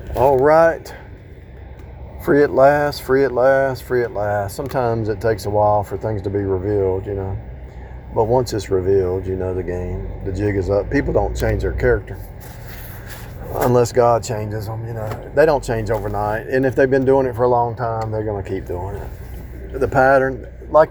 All right. Free at last, free at last, free at last. Sometimes it takes a while for things to be revealed, But once it's revealed, the game. The jig is up. People don't change their character unless God changes them, They don't change overnight. And if they've been doing it for a long time, they're going to keep doing it. The pattern,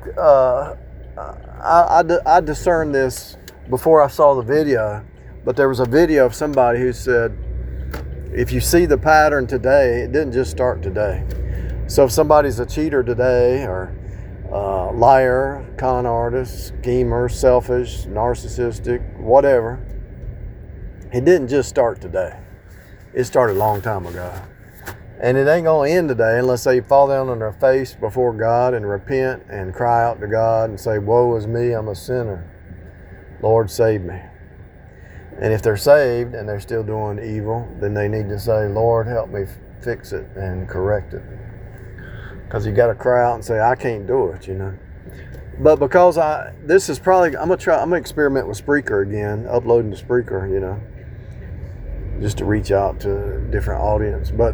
I discerned this before I saw the video, but there was a video of somebody who said, if you see the pattern today, it didn't just start today. So if somebody's a cheater today, or liar, con artist, schemer, selfish, narcissistic, whatever, it didn't just start today. It started a long time ago. And it ain't going to end today unless they fall down on their face before God and repent and cry out to God and say, woe is me, I'm a sinner. Lord, save me. And if they're saved and they're still doing evil, then they need to say, Lord, help me fix it and correct it. Because you got to cry out and say, I can't do it, But because I'm going to experiment with Spreaker again, uploading to Spreaker, just to reach out to a different audience. But,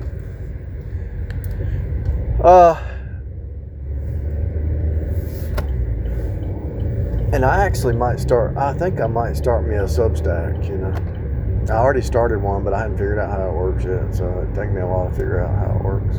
and I think I might start me a Substack, I already started one, but I hadn't figured out how it works yet. So it'd take me a while to figure out how it works.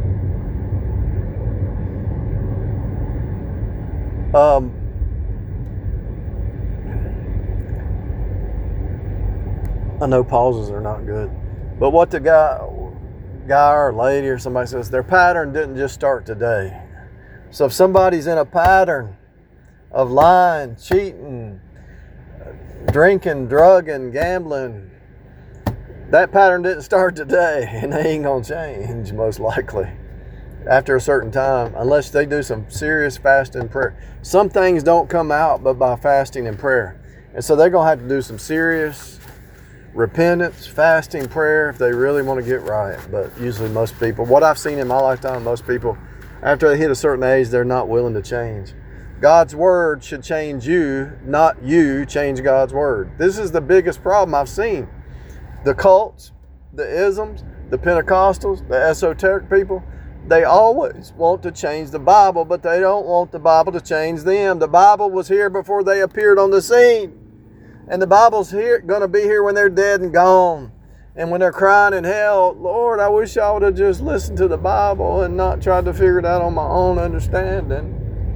I know pauses are not good, but what the guy or lady or somebody says, their pattern didn't just start today. So if somebody's in a pattern of lying, cheating, drinking, drugging, gambling, that pattern didn't start today, and they ain't gonna change most likely after a certain time, unless they do some serious fasting and prayer. Some things don't come out but by fasting and prayer. And so they're gonna have to do some serious repentance, fasting, prayer if they really want to get right. But usually most people, what I've seen in my lifetime, most people, after they hit a certain age, they're not willing to change. God's word should change you, not you change God's word. This is the biggest problem I've seen. The cults, the isms, the Pentecostals, the esoteric people, they always want to change the Bible, but they don't want the Bible to change them. The Bible was here before they appeared on the scene. And the Bible's going to be here when they're dead and gone. And when they're crying in hell, Lord, I wish I would have just listened to the Bible and not tried to figure it out on my own understanding.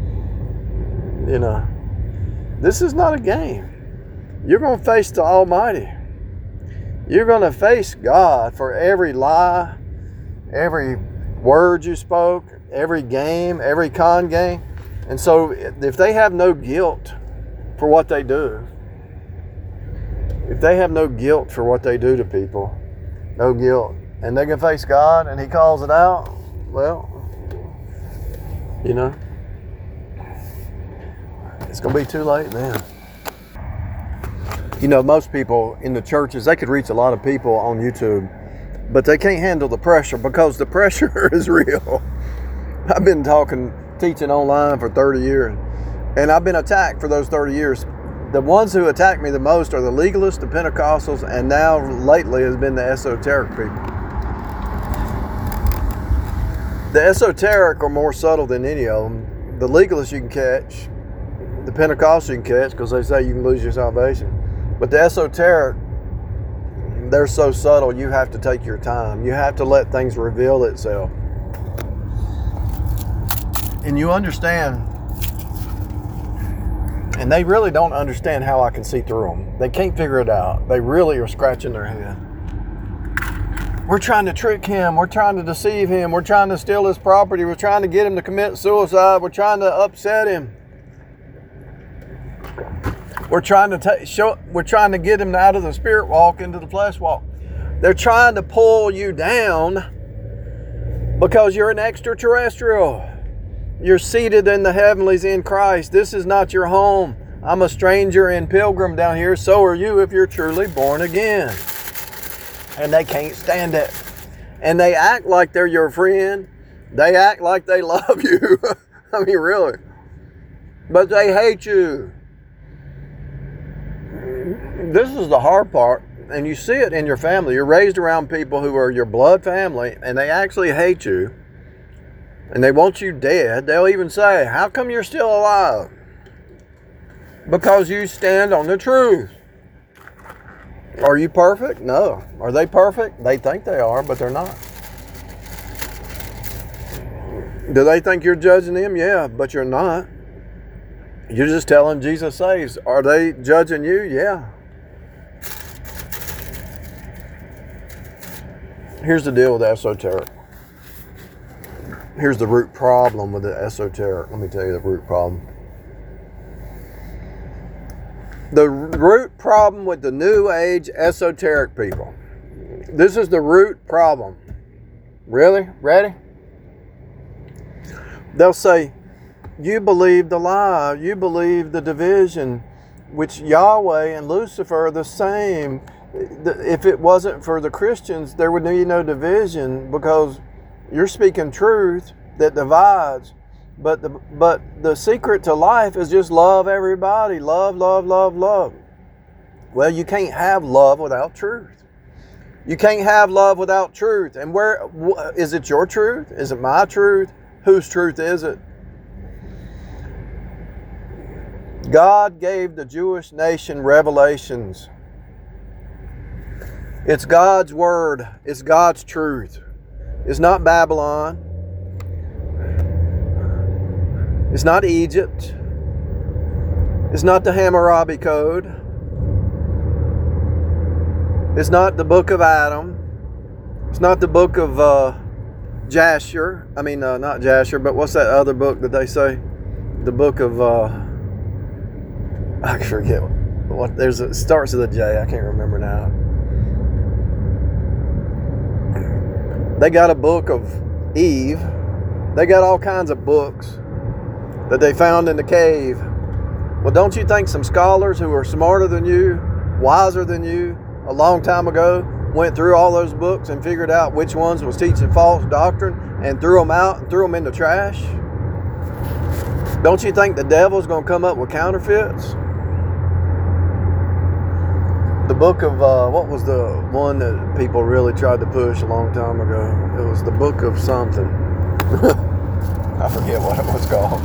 This is not a game. You're going to face the Almighty. You're going to face God for every lie, every word you spoke, every game, every con game. And so if they have no guilt for what they do, if they have no guilt for what they do to people, no guilt, and they can face God and He calls it out, well, it's going to be too late then. Most people in the churches, they could reach a lot of people on YouTube, but they can't handle the pressure because the pressure is real. I've been teaching online for 30 years, and I've been attacked for those 30 years. The ones who attack me the most are the legalists, the Pentecostals, and now lately has been the esoteric people. The esoteric are more subtle than any of them. The legalists you can catch, the Pentecostals you can catch because they say you can lose your salvation. But the esoteric, they're so subtle, you have to take your time. You have to let things reveal itself. And you understand, and they really don't understand how I can see through them. They can't figure it out. They really are scratching their head. We're trying to trick him. We're trying to deceive him. We're trying to steal his property. We're trying to get him to commit suicide. We're trying to upset him. We're trying to get him out of the spirit walk into the flesh walk. They're trying to pull you down because you're an extraterrestrial. You're seated in the heavenlies in Christ. This is not your home. I'm a stranger and pilgrim down here. So are you if you're truly born again. And they can't stand it. And they act like they're your friend. They act like they love you. I mean, really. But they hate you. This is the hard part. and you see it in your family. You're raised around people who are your blood family, and they actually hate you, and they want you dead. They'll even say, how come you're still alive? Because you stand on the truth. Are you perfect? No. Are they perfect? They think they are, but they're not. Do they think you're judging them? Yeah, but you're not. You're just telling Jesus saves. Are they judging you? Yeah. Here's the deal with the esoteric. Here's the root problem with the esoteric. Let me tell you the root problem. The root problem with the New Age esoteric people. This is the root problem. Really? Ready? They'll say, you believe the lie. You believe the division, which Yahweh and Lucifer are the same. If it wasn't for the Christians, there would be no division, because you're speaking truth that divides. But the secret to life is just love everybody. Love, love, love, love. Well, you can't have love without truth. You can't have love without truth. And where is it? Your truth? Is it my truth? Whose truth is it? God gave the Jewish nation revelations. It's God's word. It's God's truth. It's not Babylon. It's not Egypt. It's not the Hammurabi Code. It's not the book of Adam. It's not the book of Jasher. Not Jasher, but what's that other book that they say? The book of, I forget what, it starts with a J, I can't remember now. They got a book of Eve. They got all kinds of books that they found in the cave. Well, don't you think some scholars who are smarter than you, wiser than you, a long time ago, went through all those books and figured out which ones was teaching false doctrine and threw them out and threw them in the trash? Don't you think the devil's going to come up with counterfeits? The book of, what was the one that people really tried to push a long time ago? It was the book of something. I forget what it was called.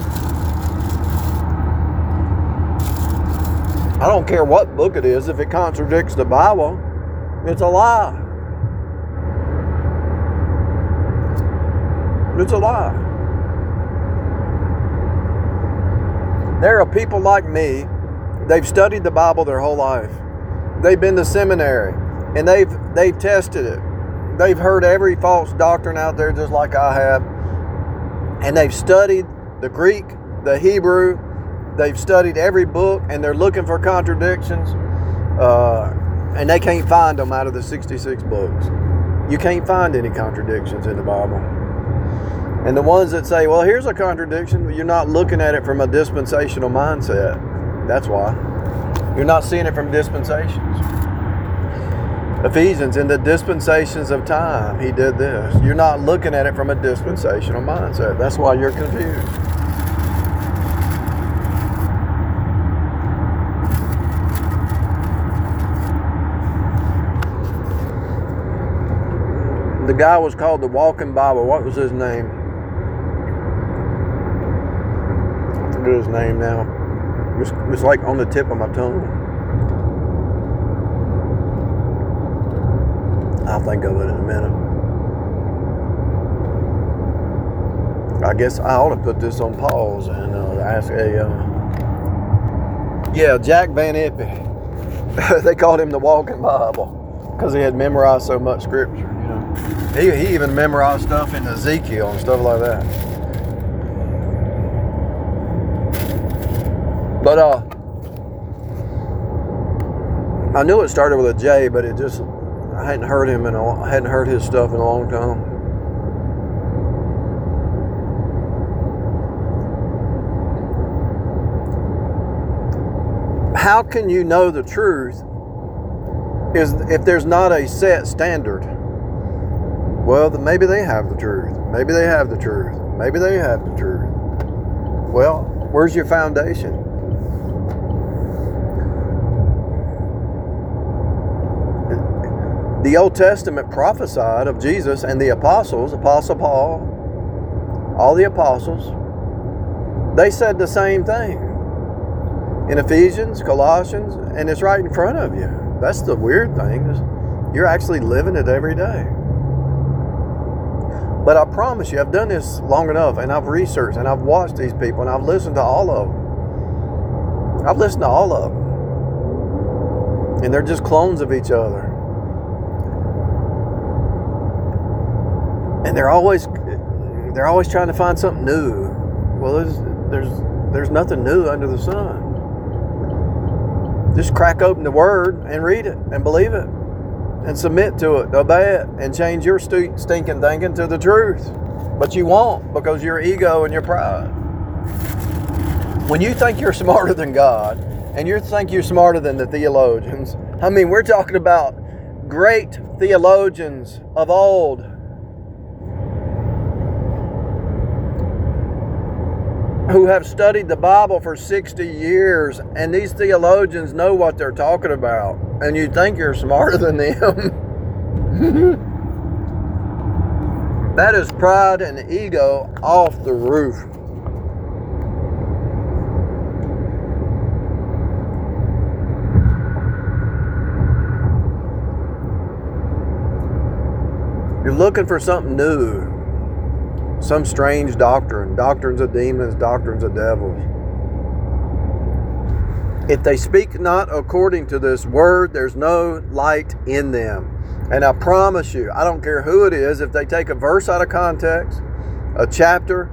I don't care what book it is. If it contradicts the Bible, it's a lie. It's a lie. There are people like me. They've studied the Bible their whole life. They've been to seminary, and they've tested it. They've heard every false doctrine out there, just like I have. And they've studied the Greek, the Hebrew. They've studied every book, and they're looking for contradictions. And they can't find them out of the 66 books. You can't find any contradictions in the Bible. And the ones that say, well, here's a contradiction, you're not looking at it from a dispensational mindset. That's why. You're not seeing it from dispensations. Ephesians, in the dispensations of time, he did this. You're not looking at it from a dispensational mindset. That's why you're confused. The guy was called the Walking Bible. What was his name? I forget his name now. It's like on the tip of my tongue. I'll think of it in a minute. I guess I ought to put this on pause and ask Jack Van Impe. They called him the Walking Bible because he had memorized so much scripture. He even memorized stuff in Ezekiel and stuff like that. But I knew it started with a J, but it just, I hadn't heard his stuff in a long time. How can you know the truth if there's not a set standard? Well, maybe they have the truth. Maybe they have the truth. Maybe they have the truth. Well, where's your foundation? The Old Testament prophesied of Jesus and the apostles, Apostle Paul, all the apostles. They said the same thing in Ephesians, Colossians, and it's right in front of you. That's the weird thing. You're actually living it every day. But I promise you, I've done this long enough, and I've researched, and I've watched these people, and I've listened to all of them. I've listened to all of them. And they're just clones of each other. And they're always trying to find something new. Well, there's nothing new under the sun. Just crack open the Word and read it and believe it and submit to it, obey it, and change your stinking thinking to the truth. But you won't, because your ego and your pride. When you think you're smarter than God and you think you're smarter than the theologians, I mean, we're talking about great theologians of old. Who have studied the Bible for 60 years, and these theologians know what they're talking about, and you think you're smarter than them. That is pride and ego off the roof. You're looking for something new. Some strange doctrine, doctrines of demons, doctrines of devils. If they speak not according to this word, there's no light in them. And I promise you, I don't care who it is, if they take a verse out of context, a chapter,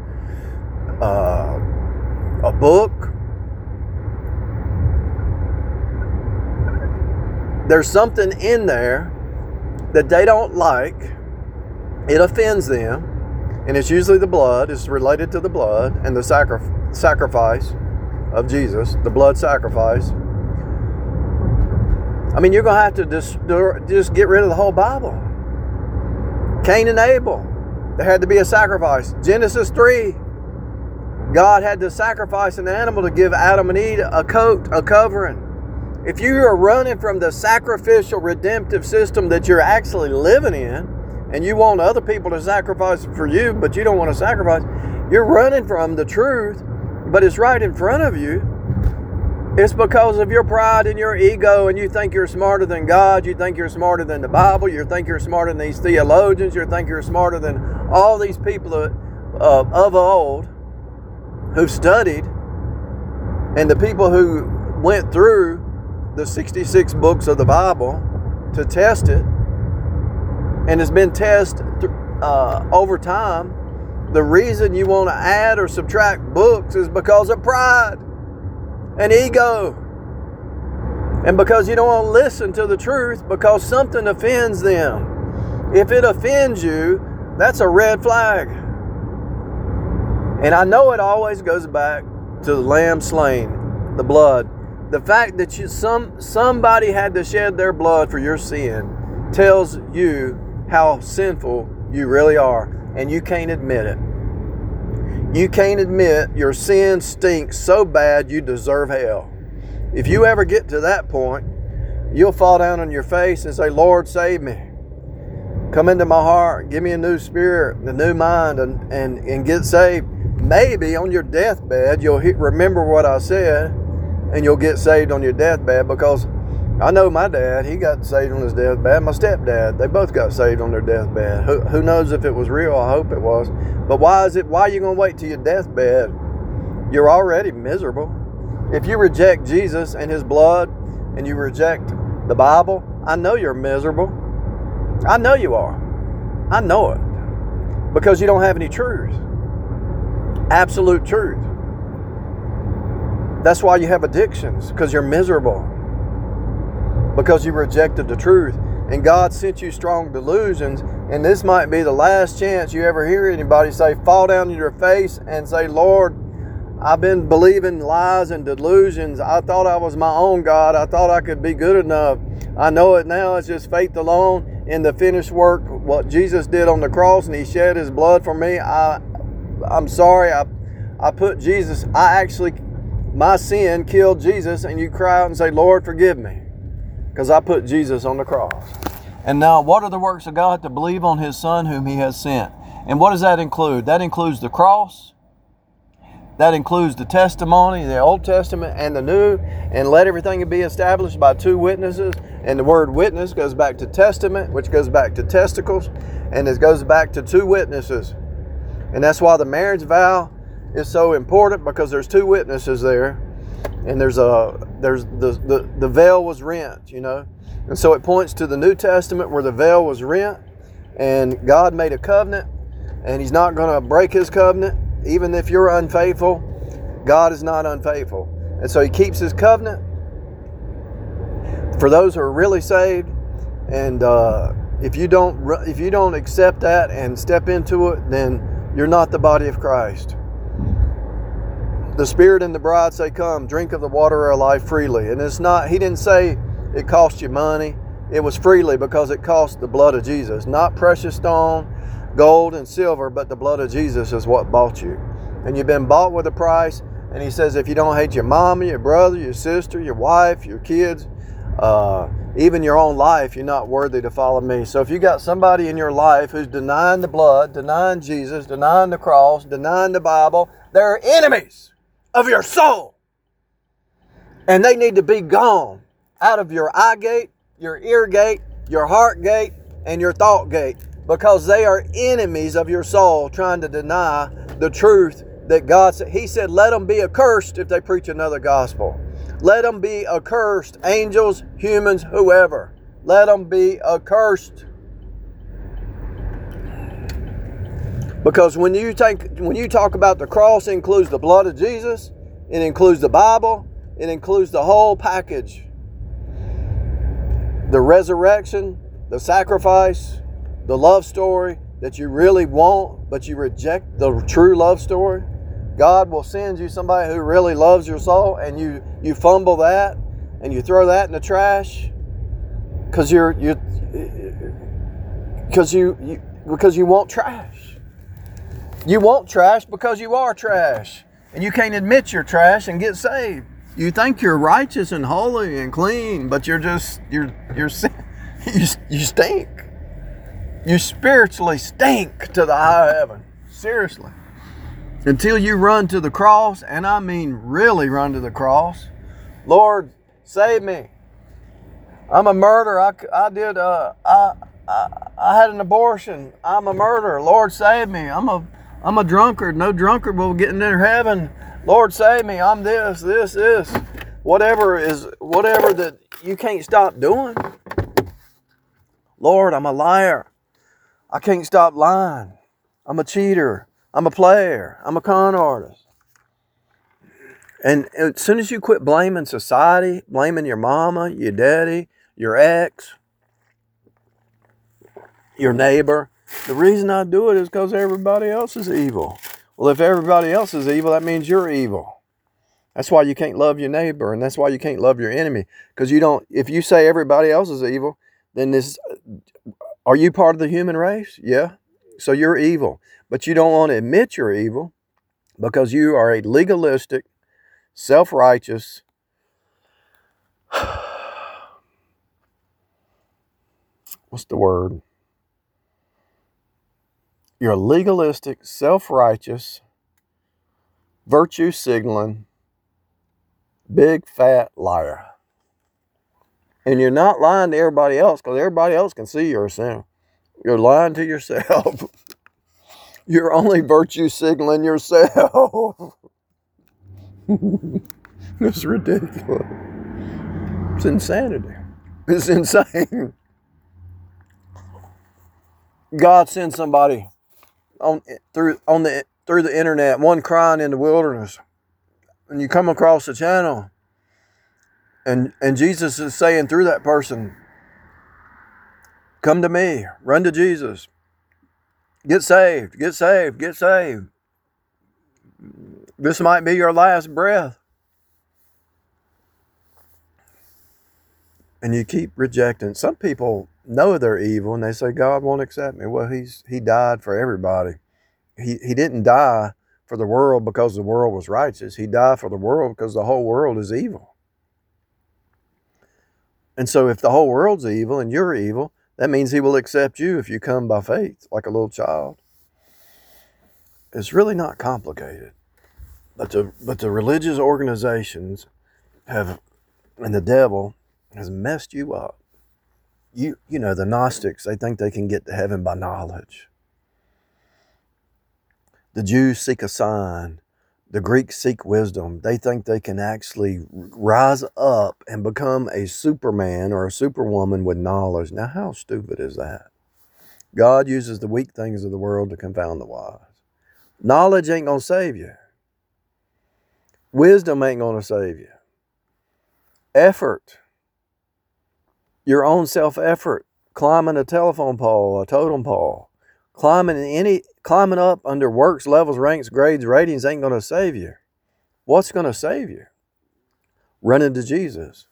a book, there's something in there that they don't like. It offends them. And it's usually the blood. It's related to the blood and the sacrifice of Jesus, the blood sacrifice. I mean, you're going to have to just get rid of the whole Bible. Cain and Abel, there had to be a sacrifice. Genesis 3, God had to sacrifice an animal to give Adam and Eve a coat, a covering. If you are running from the sacrificial redemptive system that you're actually living in, and you want other people to sacrifice for you, but you don't want to sacrifice, you're running from the truth, but it's right in front of you. It's because of your pride and your ego, and you think you're smarter than God, you think you're smarter than the Bible, you think you're smarter than these theologians, you think you're smarter than all these people of old who studied, and the people who went through the 66 books of the Bible to test it. And it's been tested over time. The reason you want to add or subtract books is because of pride and ego. And because you don't want to listen to the truth because something offends them. If it offends you, that's a red flag. And I know it always goes back to the lamb slain, the blood. The fact that somebody had to shed their blood for your sin tells you how sinful you really are, and you can't admit it. You can't admit your sin stinks so bad you deserve hell. If you ever get to that point, you'll fall down on your face and say, Lord, save me. Come into my heart, give me a new spirit, a new mind, and get saved. Maybe on your deathbed, you'll remember what I said, and you'll get saved on your deathbed, because I know my dad, he got saved on his deathbed. My stepdad, they both got saved on their deathbed. Who knows if it was real? I hope it was. But why are you going to wait till your deathbed? You're already miserable. If you reject Jesus and his blood, and you reject the Bible, I know you're miserable. I know you are. I know it. Because you don't have any truth. Absolute truth. That's why you have addictions, because you're miserable. Because you rejected the truth. And God sent you strong delusions. And this might be the last chance you ever hear anybody say, fall down on your face and say, Lord, I've been believing lies and delusions. I thought I was my own God. I thought I could be good enough. I know it now. It's just faith alone in the finished work, what Jesus did on the cross, and he shed his blood for me. I'm sorry. I put Jesus, my sin killed Jesus, and you cry out and say, Lord, forgive me. Because I put Jesus on the cross. And now, what are the works of God? To believe on His Son whom He has sent. And what does that include? That includes the cross. That includes the testimony, the Old Testament and the New. And let everything be established by 2 witnesses. And the word witness goes back to testament, which goes back to testicles. And it goes back to 2 witnesses. And that's why the marriage vow is so important, because there's 2 witnesses there. And there's the veil was rent, you know. And so it points to the New Testament where the veil was rent and God made a covenant, and He's not going to break His covenant. Even if you're unfaithful, God is not unfaithful. And so He keeps His covenant for those who are really saved. And if you don't accept that and step into it, then you're not the body of Christ. The Spirit and the bride say, "Come, drink of the water of life freely." And it's not, He didn't say it cost you money. It was freely because it cost the blood of Jesus. Not precious stone, gold, and silver, but the blood of Jesus is what bought you. And you've been bought with a price. And He says, if you don't hate your mama, your brother, your sister, your wife, your kids, even your own life, you're not worthy to follow Me. So if you got somebody in your life who's denying the blood, denying Jesus, denying the cross, denying the Bible, they're enemies of your soul. And they need to be gone out of your eye gate, your ear gate, your heart gate, and your thought gate, because they are enemies of your soul, trying to deny the truth that God said. He said, let them be accursed if they preach another gospel. Let them be accursed, angels, humans, whoever. Let them be accursed. Because when you talk about the cross, it includes the blood of Jesus, it includes the Bible, it includes the whole package. The resurrection, the sacrifice, the love story that you really want, but you reject the true love story. God will send you somebody who really loves your soul, and you fumble that and you throw that in the trash because you want trash. You want trash because you are trash, and you can't admit you're trash and get saved. You think you're righteous and holy and clean, but you stink. You spiritually stink to the high heaven. Seriously. Until you run to the cross, and I mean really run to the cross. Lord, save me. I'm a murderer. I had an abortion. I'm a murderer. Lord, save me. I'm a drunkard. No drunkard will get into heaven. Lord, save me. I'm this. Whatever that you can't stop doing. Lord, I'm a liar. I can't stop lying. I'm a cheater. I'm a player. I'm a con artist. And as soon as you quit blaming society, blaming your mama, your daddy, your ex, your neighbor, the reason I do it is because everybody else is evil. Well, if everybody else is evil, that means you're evil. That's why you can't love your neighbor, and that's why you can't love your enemy. Because if you say everybody else is evil, then are you part of the human race? Yeah. So you're evil. But you don't want to admit you're evil because you are a legalistic, self-righteous, what's the word? You're a legalistic, self-righteous, virtue signaling, big fat liar. And you're not lying to everybody else because everybody else can see you're a sinner. You're lying to yourself. You're only virtue signaling yourself. It's ridiculous. It's insanity. It's insane. God sends somebody through the internet, one crying in the wilderness, and you come across the channel, and Jesus is saying through that person, come to me, run to Jesus, get saved, get saved, get saved. This might be your last breath. And you keep rejecting. Some people know they're evil and they say, God won't accept me. Well, he died for everybody. He didn't die for the world because the world was righteous. He died for the world because the whole world is evil. And so if the whole world's evil and you're evil, That means he will accept you if you come by faith, like a little child. It's really not complicated. But the religious organizations have, and the devil has messed you up. You know, the Gnostics, they think they can get to heaven by knowledge. The Jews seek a sign. The Greeks seek wisdom. They think they can actually rise up and become a superman or a superwoman with knowledge. Now, how stupid is that? God uses the weak things of the world to confound the wise. Knowledge ain't going to save you. Wisdom ain't going to save you. Effort, your own self-effort, climbing a telephone pole, a totem pole, climbing up under works, levels, ranks, grades, ratings ain't going to save you. What's going to save you? Running to Jesus.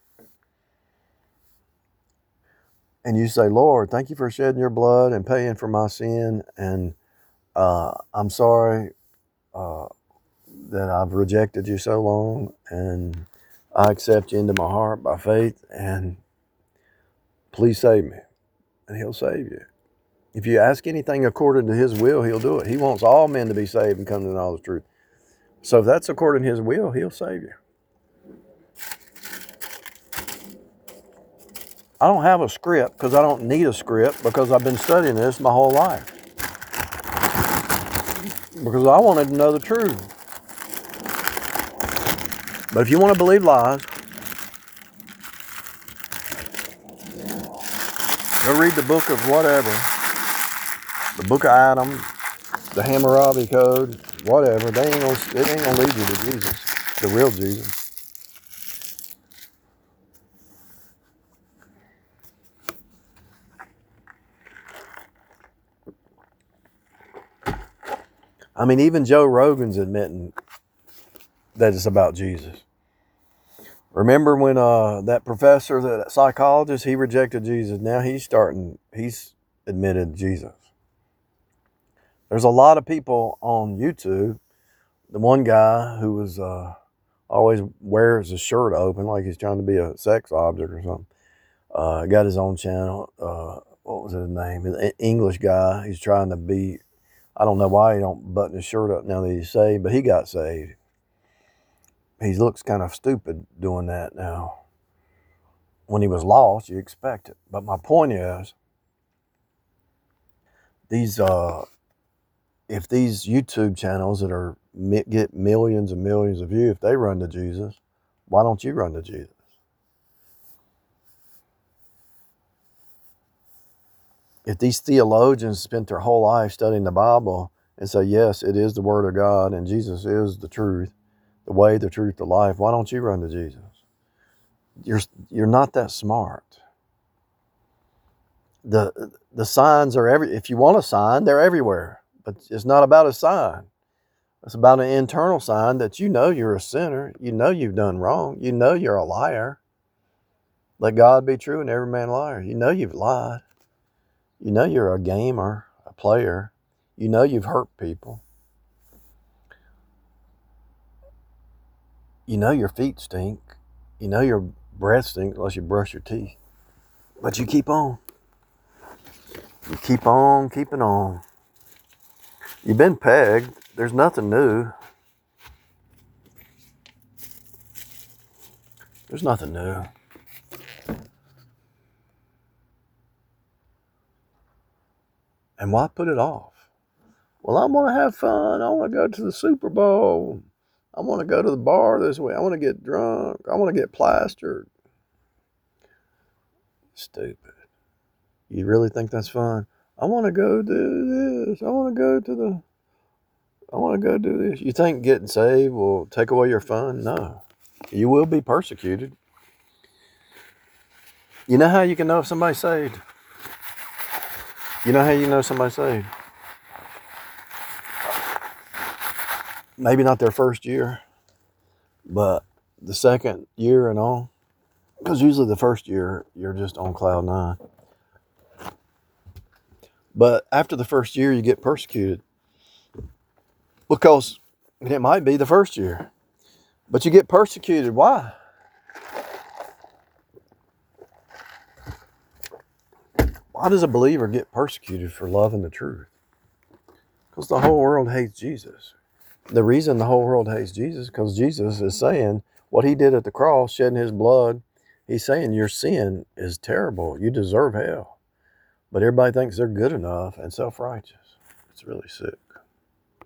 And you say, Lord, thank you for shedding your blood and paying for my sin. And I'm sorry that I've rejected you so long. And I accept you into my heart by faith. And please save me. And he'll save you. If you ask anything according to his will, he'll do it. He wants all men to be saved and come to the knowledge of the truth. So if that's according to his will, he'll save you. I don't have a script because I don't need a script because I've been studying this my whole life. Because I wanted to know the truth. But if you want to believe lies, go read the book of whatever. The book of Adam, the Hammurabi Code, whatever. It ain't gonna lead you to Jesus, the real Jesus. I mean, even Joe Rogan's admitting that it's about Jesus. Remember when that professor, that psychologist, he rejected Jesus. Now he's admitted Jesus. There's a lot of people on YouTube. The one guy who was always wears his shirt open like he's trying to be a sex object or something. Got his own channel. What was his name? An English guy. He's trying to be, I don't know why he don't button his shirt up now that he's saved, but he got saved. He looks kind of stupid doing that now. When he was lost, you expect it. But my point is, if these YouTube channels that get millions and millions of views, if they run to Jesus, why don't you run to Jesus? If these theologians spent their whole life studying the Bible and say, yes, it is the Word of God and Jesus is the truth, the way, the truth, the life, why don't you run to Jesus? You're not that smart. The signs are if you want a sign, they're everywhere. But it's not about a sign. It's about an internal sign that you know you're a sinner. You know you've done wrong. You know you're a liar. Let God be true and every man a liar. You know you've lied. You know you're a gamer, a player. You know you've hurt people. You know your feet stink. You know your breath stinks unless you brush your teeth. But you keep on. You keep on keeping on. You've been pegged. There's nothing new. There's nothing new. And why put it off? Well, I want to have fun. I want to go to the Super Bowl. I want to go to the bar this week. I want to get drunk. I want to get plastered. Stupid. You really think that's fun? I want to go do this. I want to go do this. You think getting saved will take away your fun? No. You will be persecuted. You know how you can know if somebody's saved? You know how you know somebody's saved? Maybe not their first year, but the second year and on. Because usually the first year, you're just on cloud nine. But after the first year, you get persecuted. Because it might be the first year. But you get persecuted. Why? Why does a believer get persecuted for loving the truth? Because the whole world hates Jesus. The reason the whole world hates Jesus is because Jesus is saying what he did at the cross, shedding his blood. He's saying your sin is terrible. You deserve hell. But everybody thinks they're good enough and self-righteous. It's really sick.